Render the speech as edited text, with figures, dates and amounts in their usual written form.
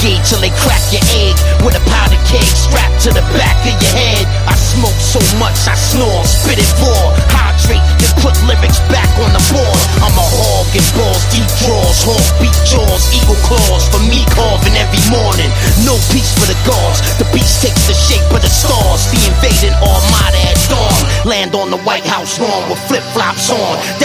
renegade till they crack your egg with a powder keg strapped to the back of your head. I smoke so much I snore, spit it raw, hydrate, then put lyrics back on the board. I'm a hog and balls, deep draws, hawk beat jaws, eagle claws for me carving every morning. No peace for the gods, the beast takes the shape of the stars. The invading armada at dawn, land on the White House lawn with flip-flops on.